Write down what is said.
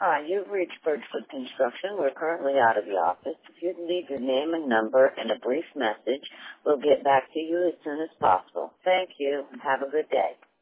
Hi, you've reached Birchwood Construction. We're currently out of the office. If you'd leave your name and number and a brief message, we'll get back to you as soon as possible. Thank you, and have a good day.